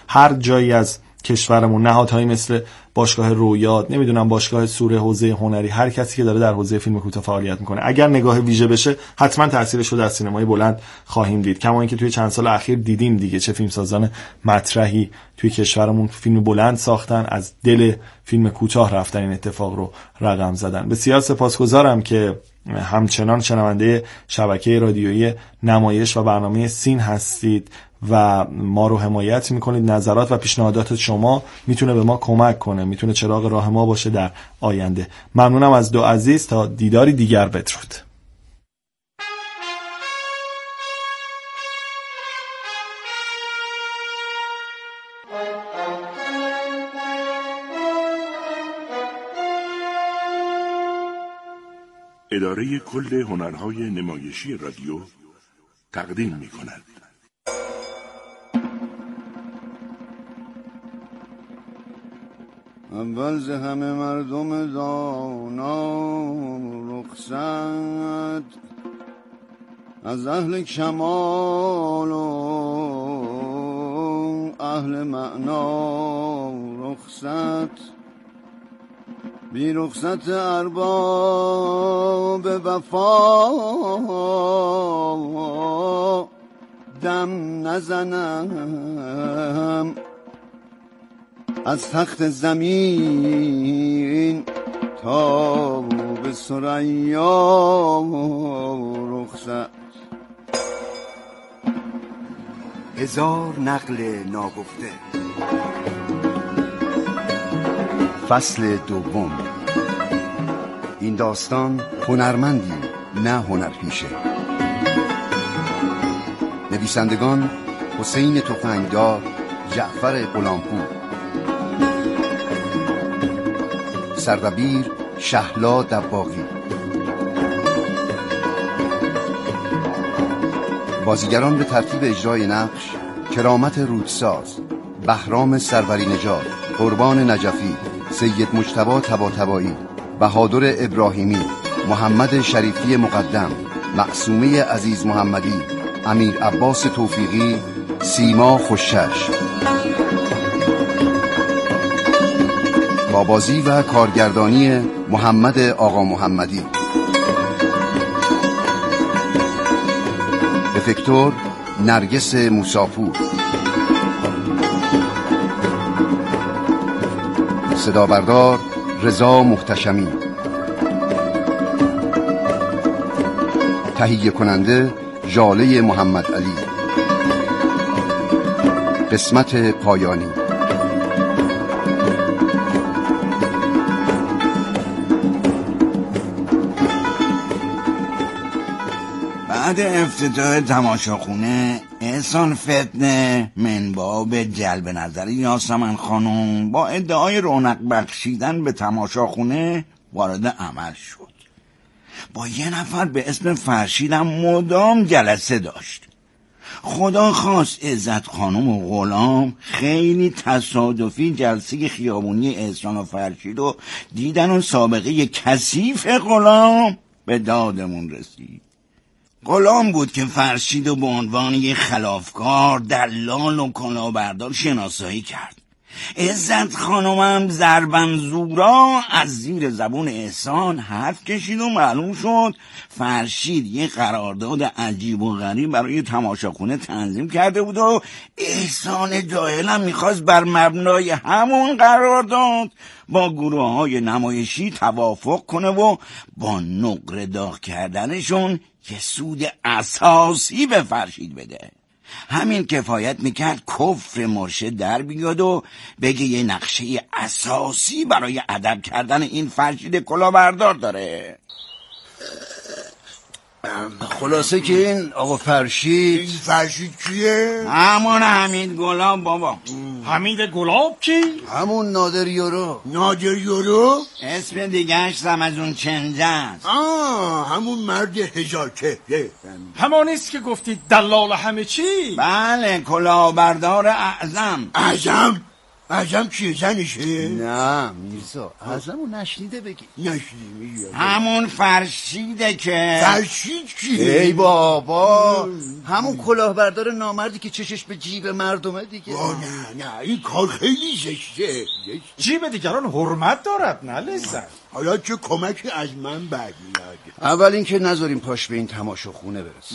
هر جایی از کشورمون نهادهایی مثل باشگاه رویاد، نمیدونم باشگاه سوره، حوزه هنری، هر کسی که داره در حوزه فیلم کوتاه فعالیت میکنه اگر نگاه ویژه بشه حتما تاثیرش رو در سینمای بلند خواهیم دید. کما اینکه توی چند سال اخیر دیدیم دیگه چه فیلمسازان مطرحی توی کشورمون فیلم بلند ساختن، از دل فیلم کوتاه رفتن این اتفاق رو رقم زدن. بسیار سپاسگزارم که همچنان شنونده شبکه رادیویی نمایش و برنامه سین هستید و ما رو حمایت میکنید. نظرات و پیشنهادات شما میتونه به ما کمک کنه، میتونه چراغ راه ما باشه در آینده. ممنونم از دو عزیز، تا دیداری دیگر، بدرود. اداره کل هنرهای نمایشی رادیو تقدیم می‌کند. اول ز همه مردم دانا رخصت، از اهل کمال و اهل معنا رخصت، بی رخصت ارباب وفا دم نزنم، از تخت زمین تا به ثریا رخصت. هزار نقل ناگفته. فصل دوم. این داستان هنرمندی نه هنرپیشه. نویسندگان حسین تفنگدار، جعفر غلامپور. سردبیر شهلا دباغی. بازیگران به ترتیب اجرای نقش: کرامت رودساز، بهرام سروری نژاد، قربان نجفی، سید مجتبی طباطبایی، بهادر ابراهیمی، محمد شریفی مقدم، معصومه عزیز محمدی، امیر عباس توفیقی، سیما خوشش. با بازی و کارگردانی محمد آقا محمدی. افکتور نرگس موساپور. صدا بردار رضا محتشمی. تهیه کننده ژاله محمد علی. قسمت پایانی. بعد افتتاح تماشاخونه، احسان فتنه منباب جلب نظر یاسمن خانم با ادعای رونق بخشیدن به تماشاخونه وارد عمل شد. با یه نفر به اسم فرشیدم مدام جلسه داشت. خدا خواست عزت خانم و غلام خیلی تصادفی جلسه خیابونی احسان و فرشید و دیدن و سابقه کثیف غلام به دادمون رسید. غلام بود که فرشید و به عنوان یک خلافکار، دلال و کلاهبردار شناسایی کرد. عزت خانمم ضربن زورا از زیر زبون احسان حرف کشید و معلوم شد فرشید یه قرارداد عجیب و غریب برای تماشاخونه تنظیم کرده بود و احسان جاهلم میخواست بر مبنای همون قرارداد با گروه‌های نمایشی توافق کنه و با نقره داغ کردنشون یه سود اساسی به فرشید بده. همین کفایت میکرد کفر مرشد در بیاد و بگه یه نقشه اساسی برای ادب کردن این فرشید کلاهبردار داره. خلاصه که این آقا فرشید، این فرشید کیه؟ همون حمید گلاب بابا. حمید گلاب کی؟ همون نادر یورو. نادر یورو؟ اسم دیگهش رمزون چنجه است. همون مرد هزار چهره. همانیست که گفتید دلال همه چی؟ بله، کلاهبردار اعظم. اعظم؟ اعظم چیه زنشه؟ نه میرزا اعظمو نشنیده بگی. نشنیدی همون فرشیده که فرشید چیه؟ ای بابا همون کلاهبردار نامردی که چشش به جیب مردمه دیگه. نه این کار خیلی زشته. جیب دیگران حرمت دارد نه لذت. حالا چه کمکی از من بعد میاد؟ اول اینکه نذاریم پاش به این تماشاخونه برسه.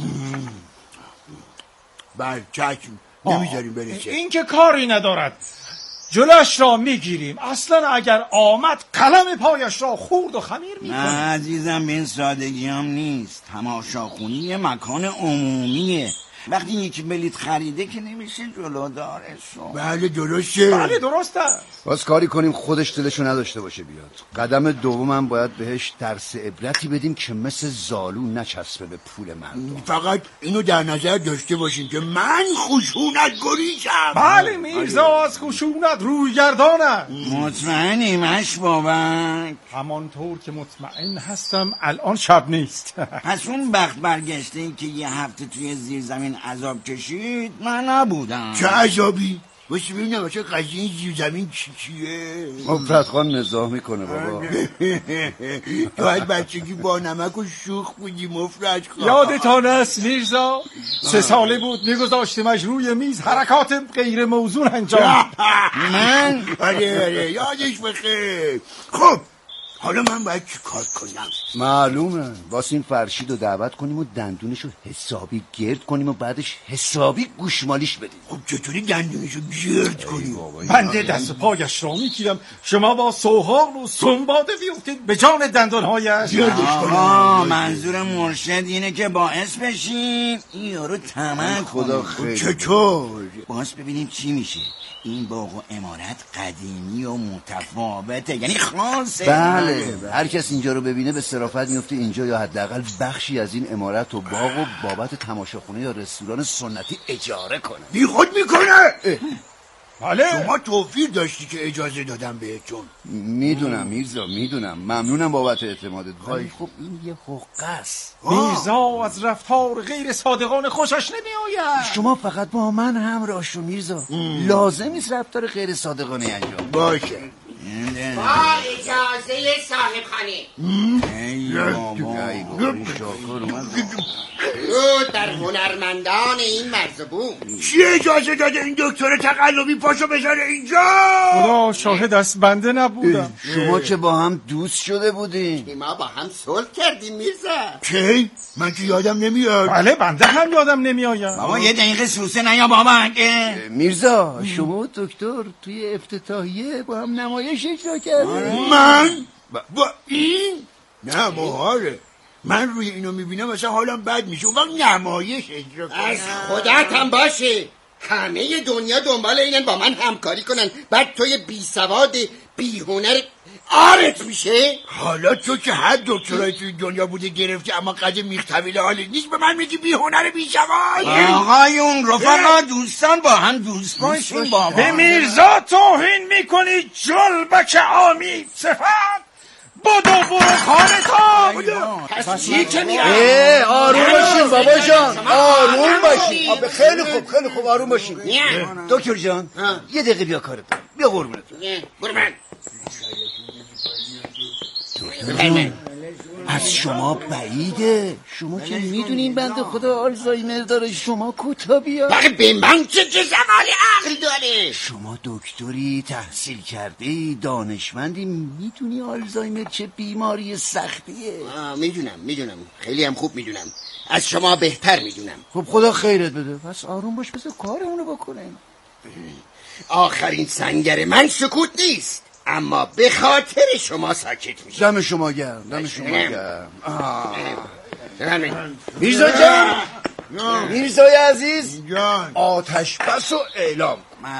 بله چشم نمیذاریم برسه. این که کاری ندارد، جلوش را میگیریم. اصلا اگر آمد قلم پایش را خورد و خمیر نه میکنیم. عزیزم به این سادگی هم نیست. تماشاخونی یه مکان عمومیه. وقتی یکی بلیط خریده که نمیشه جلودارشو. بله درسته. بله درسته. باز کاری کنیم خودش دلشو نداشته باشه بیاد. قدم دومم باید بهش درس عبرتی بدیم که مثل زالو نچسبه به پول مردم. فقط اینو در نظر داشته باشین که من خشونت گریزم. بله میرزا از خشونت روی گردانه. مطمئنی مش بابک؟ همانطور که مطمئن هستم الان شب نیست. پس اون بخت برگشته ای که یه هفته توی زیر زمین عذاب کشید من نبودم. چه عذابی؟ باشه ببینم واسه قضیه این زیر زمین چیه؟ مفرد خان نزاح میکنه بابا. تو از بچگی با نمک و شوخ بودی مفرد خان. یادتان است میرزا 3 ساله بود میگذاشتمش روی میز حرکات غیر موزون انجام. من؟ آره یادش بخیر. خب حالا من باید چی کار کنم؟ معلومه واسه این فرشید رو دعوت کنیم و دندونشو حسابی گرد کنیم و بعدش حسابی گوشمالیش بدیم. خب چطوری دندونشو گرد کنیم؟ بنده دست و پایش را میگیرم، شما با سوهان و سنباده بیفتید به جان دندانهایش. آها منظور مرشد اینه که باعث بشیم این یارو طمع خدا کنه. خیلی. چطور؟ باز ببینیم چی میشه. این باغ و عمارت قدیمی و متفاوته، یعنی خاصه. بله هر کس اینجا رو ببینه به صرافت میفته اینجا یا حداقل بخشی از این عمارت و باغ و بابت تماشاخونه یا رستوران سنتی اجاره کنه. بی خود میکنه. بله شما توفیر داشتی که اجازه دادم بهتون. میدونم میرزا میدونم ممنونم بابت اعتمادت ولی خب این یه حقه است. میرزا از رفتار غیر صادقانه خوشش نمیآید. شما فقط با من همراه شو میرزا. لازم نیست رفتار غیر صادقانه انجام. باشه با اجازه صاحب خانه. ای بابا این شاکر اومد. درود در هنرمندان این مرزبون. چی اجازه داده این دکتر تقلبی پاشو بذاره اینجا؟ خدا شاهد است بنده نبودم. شما که با هم دوست شده بودین. ما با هم صلح کردیم میرزا. کی؟ من که یادم نمیاد. بله بنده هم یادم نمیآید. بابا یه دقیقه سوسه نیا بابا. میرزا شما و دکتر توی افتتاحیه با هم نمایش اجرا کردین. من؟ با این؟ نه محاله. من روی اینو میبینم مثلا حالم بد میشه. اون وقت نمایش اجرا کنم. از خودت هم باشه. همه دنیا دنبال اینن با من همکاری کنن، بعد توی بی سواد بی هنر آرت میشه. حالا تو که هر دکترای توی دنیا بوده گرفتی اما قد میختویل حالی نیست به من میگی بی هنر بی سواد. آقایون رفقا دوستان با هم دوست باشین بابا. به میرزا توهین میکنی جلبک آمی صفت. بدو برو خانتان. پس چی که میرم؟ آروم باشین بابا جان آروم باشین. خیلی خوب آروم باشین. دکتر جان یه دقیقه بیا کارت دارم. بیا قربونت. برو من. از شما بعیده. شما که میدونین بنده خدا آلزایمر داره. شما کوتا بیا. بقیه به من چه زمال عقل داره؟ شما دکتری تحصیل کرده دانشمندی میدونی آلزایمر چه بیماری سختیه. میدونم خیلی هم خوب میدونم. از شما بهتر میدونم. خب خدا خیرت بده. پس آروم باش بذار کارمونو بکنیم. آخرین سنگر من سکوت نیست، اما به خاطر شما ساکت میشه. دم شما گرم. میرزا جان، میرزای عزیز جان آتش بس و اعلام.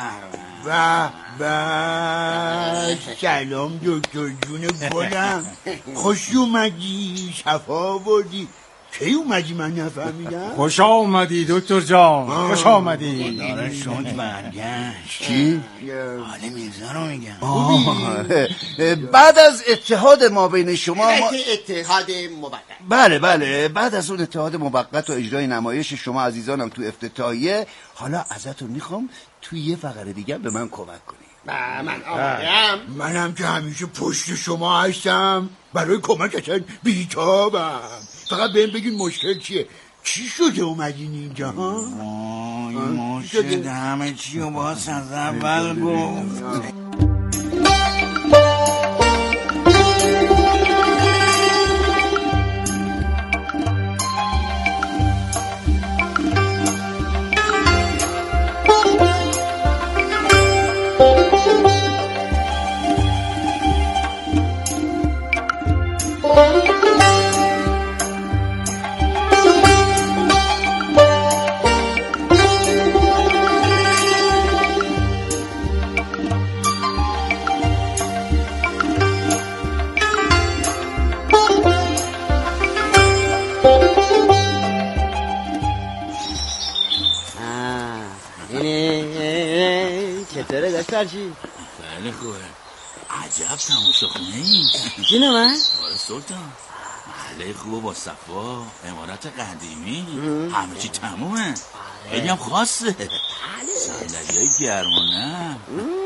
و سلام دکتر جون گلم. خوش اومدی، شفا آوردی. کی اومدی من نفهمیدم؟ خوش آمدی دکتر جان. خوش آمدی. داره شد برگشت. چی؟ حال میرزا رو میگم. بعد از اتحاد ما بین شما اتحاد موقت. بله بعد از اون اتحاد موقت و اجرای نمایش شما عزیزانم تو افتتاحیه، حالا ازتون میخوام توی یه فقره دیگه به من کمک کنی. من آمادم. منم که همیشه پشت شما هستم، برای کمک اصلا بیتابم. فقط بهم بگین مشکل چیه؟ چی شده اومدین اینجا ها؟ مرشد همه چی رو باز از اول گفت. چطوره دسترچی؟ خیلی خوبه. عجب تماشاخونه این. جون من؟ آره سلطان، محله خوبه با صفا، عمارت قدیمی، همه چی تمومه، خیلی هم خاصه، صندلی‌های گرمانه.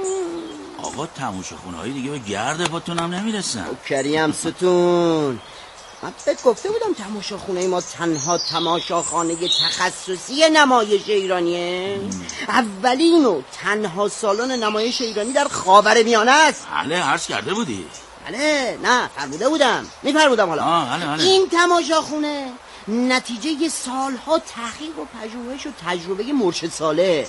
آقا تماشاخونه های دیگه به گرد پاتون هم نمیرسن. کریم ستون، من بهت گفته بودم تماشاخونه ما تنها تماشاخانه تخصصی نمایش ایرانیه. اولین و تنها سالن نمایش ایرانی در خاورمیانه است. بله عرض کرده بودی. بله نه فرموده بودم، میفرمودم حالا. بله. این تماشاخونه نتیجه سالها تحقیق و پژوهش و تجربه مرشد صالح.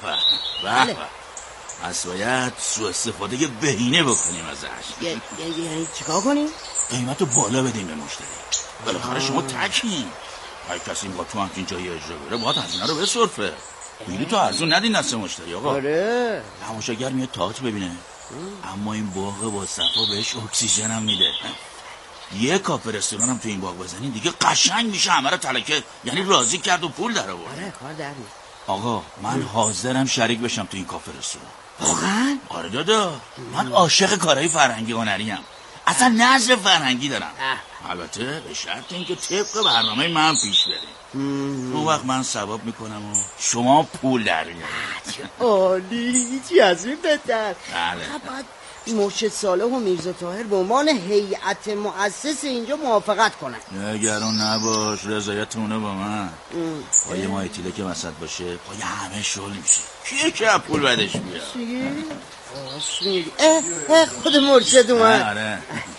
به پس باید سوء استفاده بهینه بکنیم ازش. یعنی چیکار کنیم؟ قیمتو بالا بدیم به مشتری. بالاخره شما تکین، هر کسی با تو همچین جایی اجرا بره باید هزینه رو بسرفه. بیلی تو ارزون ندین دست مشتری آقا. آره تماشاگر میاد تئاتر ببینه، اما این باغ با صفا بهش اکسیژن هم میده. یه کافه رستوران هم تو این باغ بزنین دیگه قشنگ میشه، همه رو تلکه یعنی راضی کرد و پول در آورد. آره کار در میاد. آقا من حاضرم شریک بشم تو این کافه رستوران. واقعا؟ آره دادا، من عاشق کارهای فرهنگی هنریم، اصلا نظر فرهنگی دارم. البته به شرط اینکه طبق برنامه من پیش بریم. اون وقت من ثواب میکنم و شما پول در میارید. عالی، چی از این بهتر. بله. مرشد صالح و میرزا طاهر به عنوان هیئت مؤسس اینجا موافقت کنن. نگران نباش، رضایتونه با من. پای ما ایتیله که وسط باشه پای همه شل میشه. کیه که پول بدش بیاد؟ چی؟ خود مرشد اومد. آره.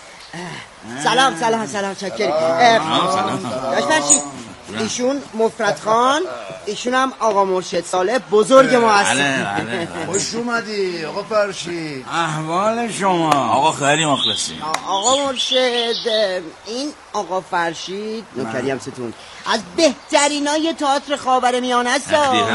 سلام چکری. داشت فرشید ایشون مفرد خان، ایشون هم آقا مرشد صالح بزرگ ما هستیم. بله. خوش اومدی آقا فرشید. احوال شما؟ آقا خیلی مخلصیم. آقا مرشد، این آقا فرشید نوکریم ستون از بهترینای تئاتر خاورمیانه است.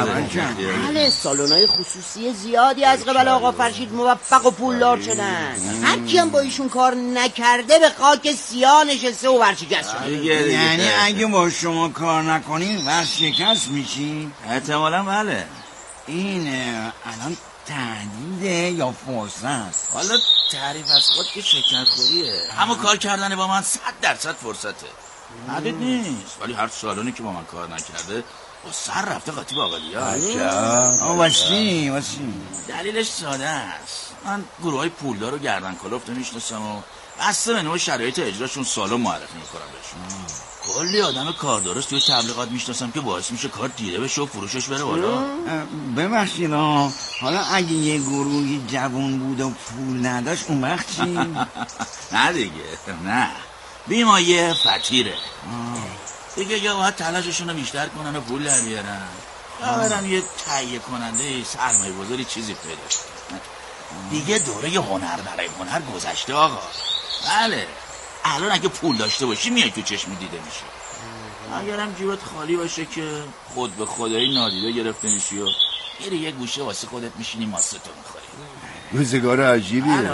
بله سالن‌های خصوصی زیادی از قبل آقا فرشید موفق و پولدار شدن. هر کی هم با ایشون کار نکرده به خاک سیاه نشسته و ورشکست شده. یعنی اگه با شما کار نکنیم ورشکست میشیم؟ احتمالا بله. این الان تهدیده یا فرصت؟ حالا تعریف از خود که شکرخوریه، اما کار کردن با من 100% فرصته. عدد نیست، ولی هر سالونی که با من کار نکرده با سر رفته قاطی با اقلیت. واسه دلیلش ساده است. من گروه های پولدار و گردن کلفت میشناسم و بسته به نوع شرایط اجراشون سالن معرفی میکنم بهشون. کلی آدم کار درست توی تبلیغات میشناسم که باعث میشه کار دیده بشه و فروشش بره بالا. ببخشید حالا اگه یه گروهی جوان بود و پول نداشت اون وقت چی؟ نه دیگه، نه بیمایه فتیره دیگه، یا باید تلاششون رو بیشتر کنن و پول در بیارن یا برن یه تهیه کننده سرمایه گذاری چیزی پیدا کنن. دیگه دوره هنر برای هنر گذشته آقا. بله الان اگه پول داشته باشی میای تو چشم دیده میشه، اگرم جیبت خالی باشه که خود به خدایی نادیده گرفته میشی و میری یه گوشه واسه خودت میشینی ماستو میخوری. روزگار عجیبیه.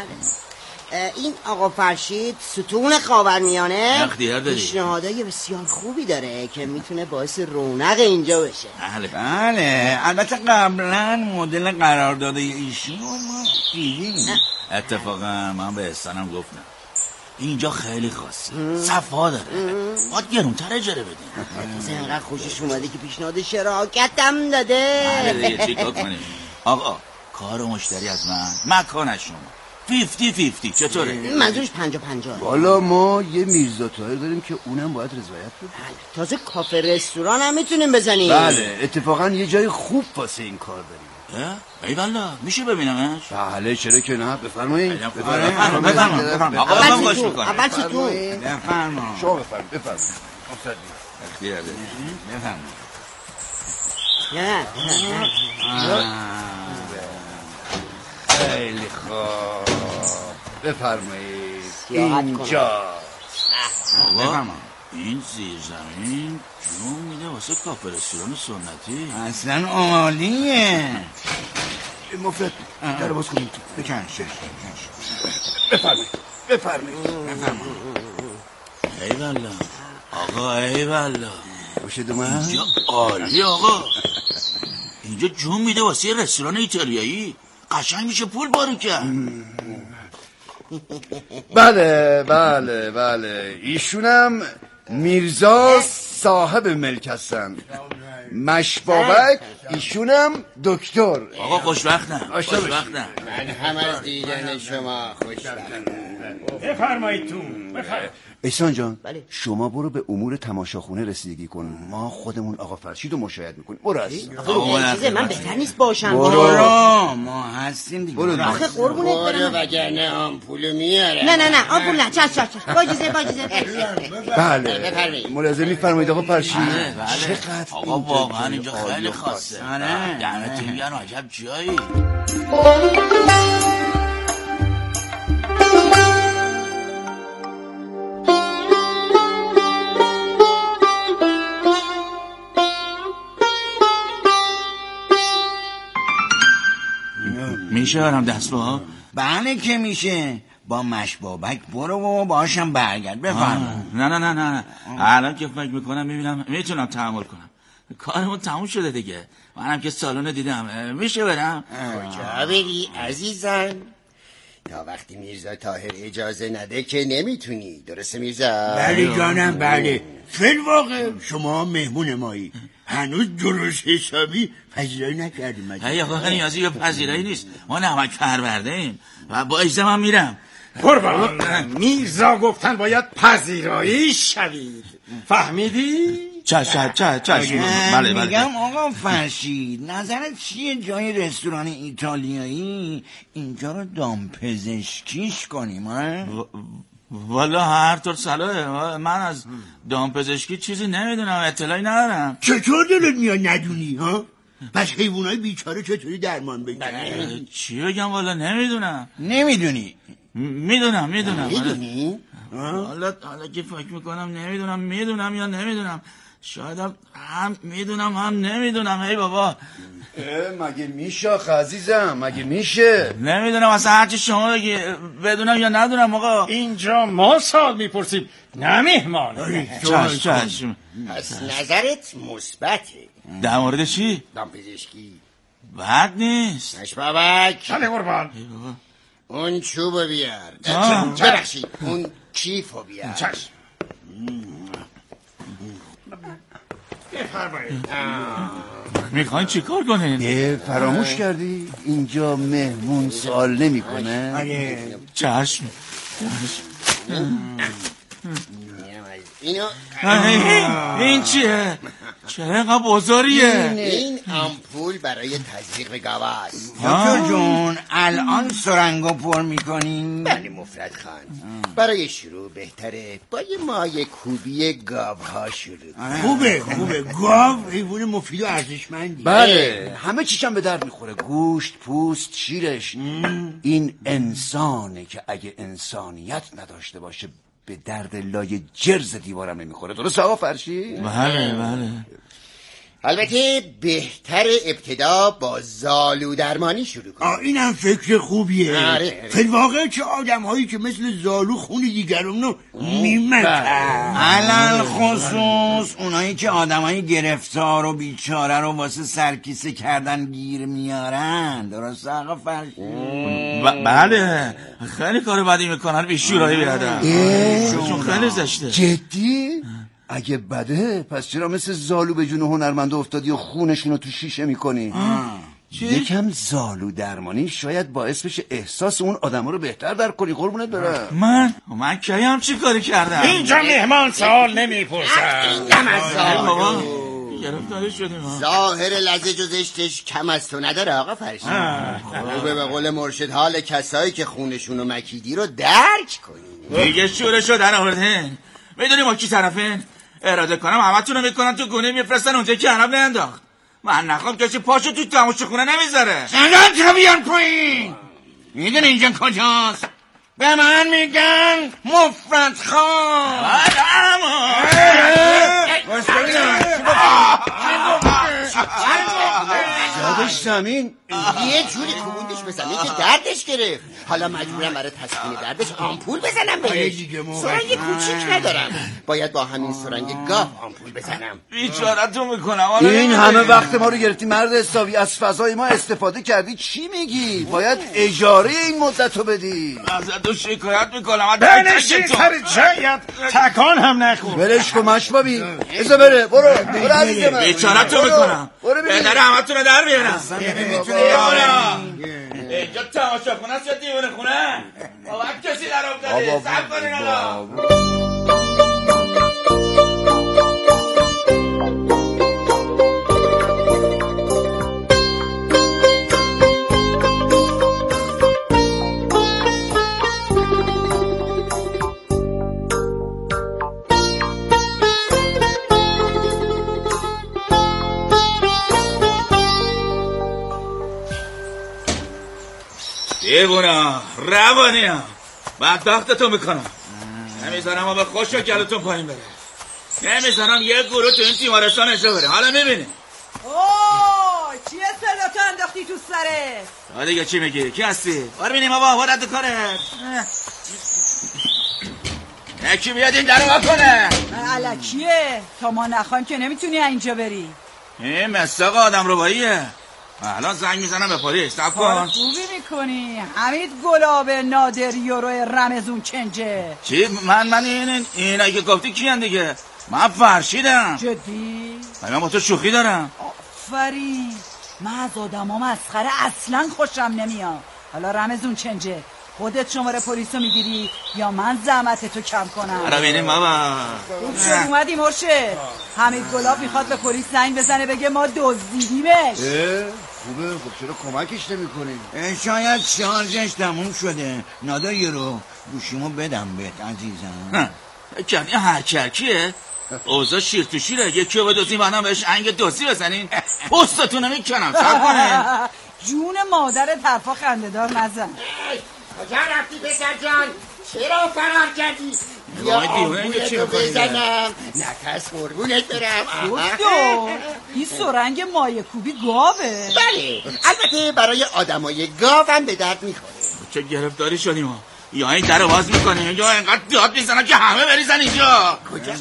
این آقا فرشید ستون خاورمیانه اختیار داری. پیشنهادای بسیار خوبی داره که میتونه باعث رونق اینجا بشه. بله البته قبلا مدل قرارداد ایشون ما دیدیم. اتفاقا من به احسانم گفتم اینجا خیلی خاصه، صفا داره، باید گرونتر اجاره بدیم. اینقدر خوشش اومده که پیشنهاد شراکت هم داده. بله دیگه چیکار کنیم؟ آقا کار مشتری از من، مکان از شما. 50-50 چطوره؟ منظورش 50-50. والا ما یه میرزا طاهر داریم که اونم باید رضایت بده. تازه کافه رستوران هم میتونیم بزنیم. بله اتفاقا یه جای خوب واسه این کار داریم. ای والله میشه ببینمش؟ بله چرا که نه، بفرمایید. بفرمایید. آقا من خوش میکنم. اول چی تو؟ بفرمایید. شما بفرمایید. اختیار دارید. بفرمایید. نه. خیلی خوب. بفرمایید. اینجا. آقا این زیر زمین جون میده واسه کافه رستوران سنتی. اصلا عالیه. مفرد در باز کنید. بکن. بفرمایید. ای والله آقا، ای والله باشه دومن. اینجا عالی آقا. اینجا جون میده واسه رستوران ایتالیایی. قشنگ میشه پول بارو کرد. بله ایشونم میرزا صاحب ملک هستن. مشبابک ایشونم دکتر. آقا خوشبختم. من هم از دیدن شما خوشبختم. بفرمایید تو. بفرمایید. احسان جان شما برو به امور تماشاخونه رسیدگی کن، ما خودمون آقا فرشید رو مشاهده میکنیم. برو از چیزه من بهتر نیست باشم. برو ما هستیم دیگه. برو آخه قربونت برم. وگرنه آمپولو میاره. نه آمپول نه. چش باجیزه. بله ملاحظه میفرمایید آقا فرشید. چقدر آقا واقعا اینجا خیلی خاصه. دمتون گرم. عجب جایی. میشه برم دست با؟ بله که میشه. با مشبابک برو و باشم برگرد. بفرما. نه الان که فکر میکنم میبینم میتونم تحمل کنم. کارمون تموم شده دیگه. منم که سالن دیدم. میشه برم؟ کجا بری عزیزم؟ تا وقتی میرزا طاهر اجازه نده که نمیتونی. درسته میرزا؟ بله جانم بله. فی‌الواقع شما مهمون مایی. هنوز درست حسابی پذیرایی نکردیم. آقا نیازی به پذیرایی نیست. ما نمک پرورده ایم و با اجازه من میرم. قربان میرزا گفتن باید پذیرایی شوید. فهمیدی؟ چشم. بله. میگم آقا فرشید نظرت چیه جای رستوران ایتالیایی اینجا رو دامپزشکیش کنیم؟ والا هر طور صلاحه. من از دامپزشکی چیزی نمیدونم، اطلاعی ندارم. چطور دلت میاد ندونی ها؟ پس حیوانای بیچاره چطوری درمان بگیرن؟ چی بگم والا نمیدونم. نمیدونی؟ میدونم. میدونی؟ حالا که فکر میکنم میدونم یا نمیدونم. شاید هم میدونم هم نمیدونم. ای بابا مگه میشه عزیزم؟ مگه میشه؟ نمیدونم اصلا هرچی شما بگی بدونم یا ندونم. آقا اینجا ما سوال میپرسیم نه مهمان. چشم. پس نظرت مثبته. در مورد چی؟ دامپزشکی بد نیست. مشبابک بله قربان. اون چوبو بیار. ببخشید اون کیفو بیار. چشم. بفرمایید. میخواین چی کار کنین؟ فراموش کردی اینجا مهمون سوال نمیکنه. چشم. اینو این چیه؟ چرا اینقدر بزرگیه؟ این آمپول برای تزریق به گاوا است. دکتر جون الان سرنگو پر میکنیم؟ بله مفرد خان. برای شروع بهتره با یه مایه کوبی گاوها شروع. خوبه گاو حیوان مفید و ارزشمندی. بله همه چیشم به درد میخوره. گوشت، پوست، شیرش. این انسانه که اگه انسانیت نداشته باشه به درد لای جرز دیوارم نمیخوره. درست آقا فرشی؟ بله. البته بهتر ابتدا با زالو درمانی شروع کنیم. اینم فکر خوبیه. آره. فی‌الواقع چه آدم هایی که مثل زالو خون دیگران رو میمکن. علل خصوص اونایی که آدمای گرفتار و بیچاره رو واسه سرکیسه کردن گیر میارن. درست آقا فرشید؟ بله خیلی کار بدی میکنن. بیشورایی بیادم چون خیلی زشته. جدی؟ اگه بده پس چرا مثل زالو به جون هنرمنده افتادی و خونشونو تو شیشه میکنی؟ یکم زالو درمانی شاید باعث بشه احساس اون آدم رو بهتر درک کنی. قربونت برم. من کیم چی کاری کردم؟ اینجا مهمان سوال نمیپرسن. بابا گرفتاری شدیم. ظاهر لزج و زشتش کم از تو نداره آقا فرشید. خوبه به قول مرشد حال کسایی که خونشون و مکیدی رو درک کنی. دیگه شورشو در آوردین. میدونی ما کی طرفین؟ اراده کنم همتون رو میکنن تو گونه میفرستن اونجا که عرب ننداخت. من نخوام کسی پاشو تو تماشا خونه نمیذاره. سنگان بیان پایین. میدونی اینجا کجاست؟ به من میگن مفرد خان. یادش زمین یه جوری کوبوندش به زمین که دردش گرفت. حالا مجبورم برای تسکین دردش آمپول بزنم بهش. سرنگ کوچیک ندارم، باید با همین سرنگ گاف آمپول بزنم. بیچاره‌تون میکنم. این همه وقت ما رو گرفتی مرد حسابی، از فضای ما استفاده کردی. چی میگی؟ باید اجاره این مدت رو بدی. ازت تو شکایت میکنم. بنشین سر جایت، تکان هم نخون. ولش کن مشبابی، ازا بره. برو عزیز من. بیچاره‌تون میکنم. پدر همتون رو در بیارم. اینجا تماشا خونه است یا دیوونه خونه؟ با کسی در افتاده. صبر کنین حالا. دیوونا روانیم بدبختتو میکنم. نمیذارم ما به خوش و گلتون پایین بره. نمیذارم یه گروه تو این تیمارستان اجرا بره. حالا میبینی چیه صداتو انداختی تو سره؟ دیگه چی میگی؟ کی هستی؟ ببینیم بابا ورد کاره. یکی بیاد این درو کنه. الکیه تا ما نخوایم که نمیتونی اینجا بری. این مساق آدم رباییه. الان زنگ میزنم به پلیس. صبر کن. خوبی میکنی. حمید گلاب نادر یورو رمزون چنجه. چی؟ من اینایی که گفتی کیان دیگه؟ من فرشیدم. جدی؟ من با تو شوخی دارم. آفرین. من از آدم ها مسخره اصلا خوشم نمیاد. حالا رمزون چنجه، خودت شماره پلیسو میگیری یا من زحمت تو کم کنم؟ آره ببینیم بابا. خوب شد اومدی مرشد. حمید گلاب میخواد به پلیس زنگ بزنه بگه ما دزدیدیمش. خوبه، خب چرا کمکش نمی‌کنی؟ شاید شارژش تموم شده. نادر یورو گوشیمو بدم بهت عزیزم. کنی هرکیه؟ اوضاع شیر تو شیره. یکی رو بدوزیم منم بهش انگ دوزی بزنین. پستتونو میکنم. صبر کنه. جون مادر طرفا خنده‌دار نزن. کجا رفتی پسر جان؟ چرا فرار کردی؟ یا آمبولتو بزنم؟ نترس قربونت برم. دکتر این سرنگ مایه کوبی گاوه؟ بله، البته برای آدمای گاوم به درد میخوره. چه گرفتاری شدیم ها؟ یا این در رو باز میکنیم یا اینقدر داد میزنم که همه بریزن اینجا. کجا؟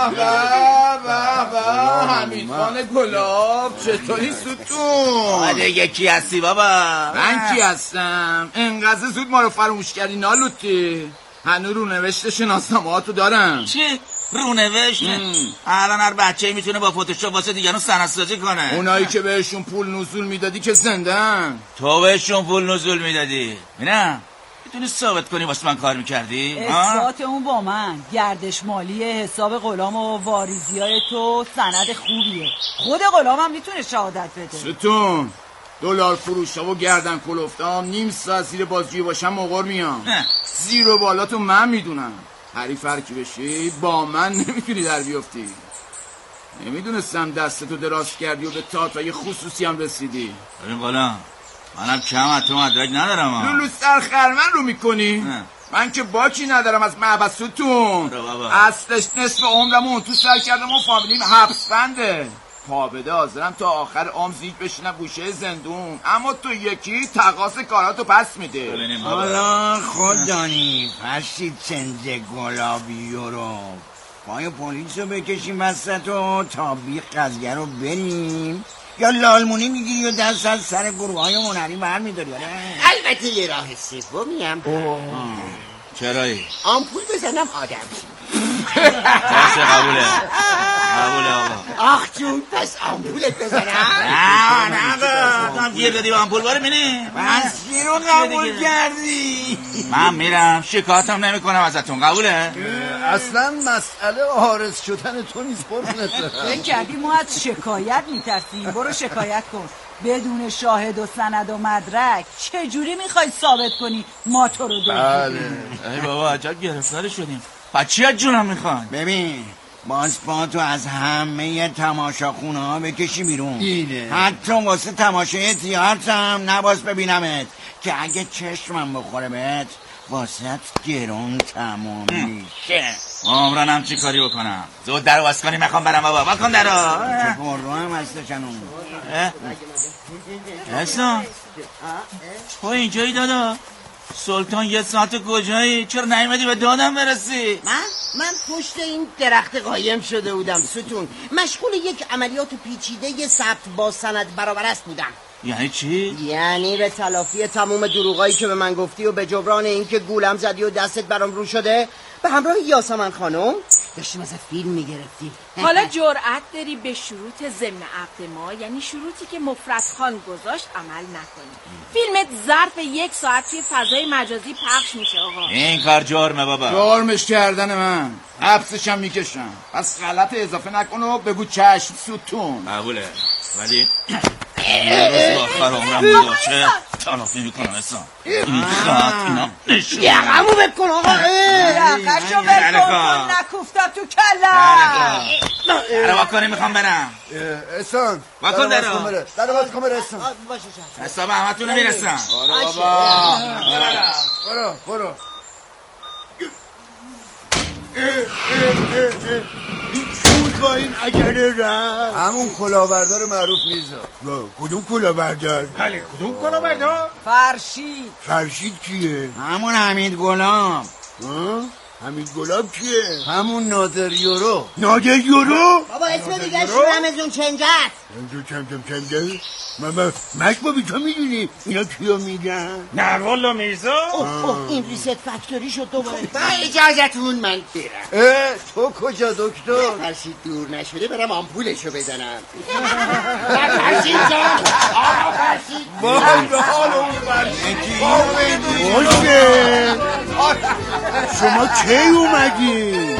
حمید خان گلاب چطوری ستون؟ دیگه کی هستی بابا؟ من کی هستم؟ انقدر زود ما رو فراموش کردی نالوتی. هنو رو نوشته شناسنامه‌هاتو دارم. چی؟ رونوشت؟ الان هر بچه‌ای میتونه با فتوشاپ واسه دیگران سندسازی کنه. اونایی که بهشون پول نزول میدادی که زندن. تو بهشون پول نزول میدادی؟ نه میتونی ثابت کنی واسه من کار میکردی؟ اثبات اون با من. گردش مالی حساب غلام و واریزیای تو سند خوبیه. خود غلام هم میتونه شهادت بده. ستون دلار فروشا و گردن کلفتام نیم ساعت زیر بازجویی باشم مقر میام. زیر و بالا تو من میدونم. حریف هرکی بشی با من نمیتونی در بیفتی. نمیدونستم دستتو دراز کردی و به تاتای خصوصی هم رسیدی. ببین غلام منم کم از تو مدرک ندارم. لولو سر خرمن رو میکنی؟ من که باکی ندارم از معبستون. اصلش نصف عمرمون تو سر کردم و فامیلیم حبس بنده. پا بده حاضرم تا آخر عمر زیگ بشینم گوشه زندون. اما تو یکی تقاص کاراتو پس میده. حالا خود دانی فرشید چنج گلابی رو پای پلیس رو بکشیم وسط و تا بیخ قضیه رو بریم یا لالمونی میگیری و دست از سر گروه های هنری برمیداری؟ البته یه راه سومیم. چرایی؟ آمپول بزنم آدم. باشه قبوله آقا. آخ جون پس آمپولت بزنم؟ نه تو هم گیر دادی با آمپول باره مینی پس چی رو قبول کردی؟ من میرم شکایتم نمی کنم ازتون. قبوله؟ اصلا مسئله عارض شدن تو نیست قربونت. فکر کردی ما از شکایت میترسیم؟ برو شکایت کن. بدون شاهد و سند و مدرک چجوری میخوای ثابت کنی ما تو رو داریم؟ ای بابا عجب گرفتار شدیم. بچی از جونم میخوان. ببین باز با تو از همه تماشاخونه ها بکشی بیرون. حتی واسه تماشای تئاتر هم نباز ببینمت که اگه چشمم بخوره بهت واسه گرون تمام میشه. عمرانم چی کاری بکنم؟ زود درو باز کنی میخوام برم بابا. بکن درو. چه برو هم هستشنون. احسان تو اینجایی دادا؟ سلطان یه ساعت کجایی؟ چرا نیومدی به دادم برسی؟ من پشت این درخت قایم شده بودم ستون. مشغول یک عملیات پیچیده ثبت با سند برابرست بودم. یعنی چی؟ یعنی به تلافی تموم دروغایی که به من گفتی و به جبران اینکه گولم زدی و دستت برام رو شده به همراه یاسمن خانم داشتیم از فیلم میگرفتیم. حالا جرأت داری به شروط ضمن عقد ما، یعنی شروطی که مفرد خان گذاشت، عمل نکنی. فیلمت ظرف 1 ساعت توی فضای مجازی پخش میشه آقا. این کار جرمه بابا. جرمش کردن من، حبسشم میکشم. پس غلط اضافه نکن و بگو چشم ستون. قبوله ولی یه روز آخر عمرم باشه تلافی میکنم احسان. این خط اینا نشون یقمو بکن آقا. یقشو بکن نکوفتا تو کلا. درو باکنی میخوام برم. احسان باکن درو باز کن بره احسان. حساب همتونو میرسم. برو این چون با این عجله رفت؟ همون کلاهبردار معروف میرزا. کدوم کلاهبردار؟ بله کدوم کلاهبردار؟ فرشید کیه؟ همون حمید گلاب. حمید گلاب کیه؟ همون نادر یورو. نادر یورو؟ بابا اسم دیگه رمزون چنجت. چنجت؟ مشبابی تو میدونی اینا کیو میگن؟ نه والا میرزا. این ریست فکتوری شد دوباره. با اجازتون من برم. تو کجا دکتر؟ فرشید دور نشده برم آمپولشو بزنم. فرشید جان آقا فرشید وای به حال اون فرشید. باشه شما کی اومدی؟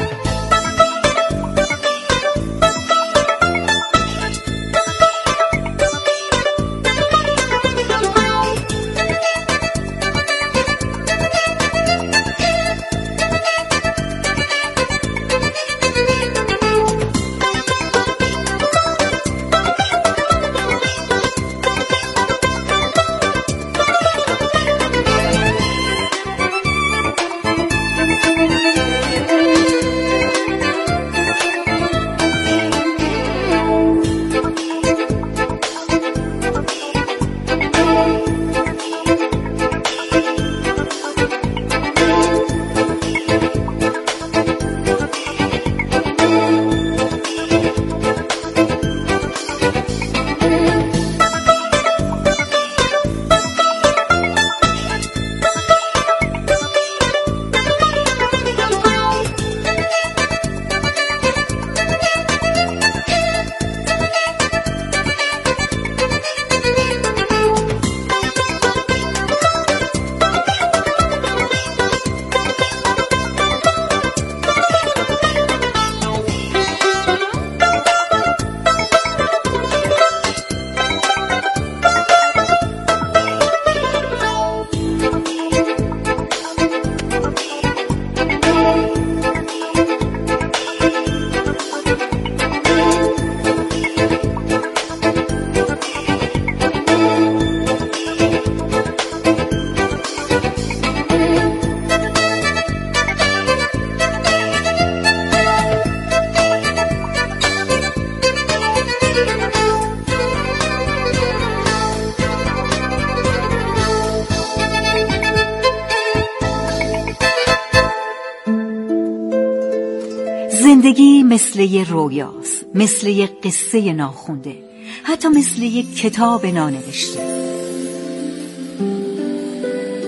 زندگی مثل یه رویاست، مثل یه قصه ناخونده، حتی مثل یه کتاب نانوشته.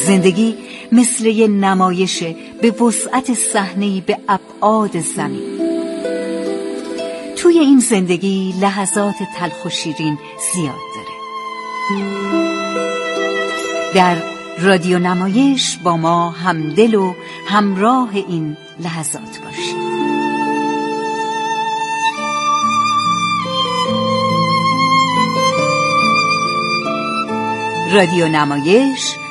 زندگی مثل یه نمایش به وسعت صحنه‌ای به ابعاد زمین. توی این زندگی لحظات تلخ و شیرین زیاد داره. در رادیو نمایش با ما همدل و همراه این لحظات باشید. رادیو نمایش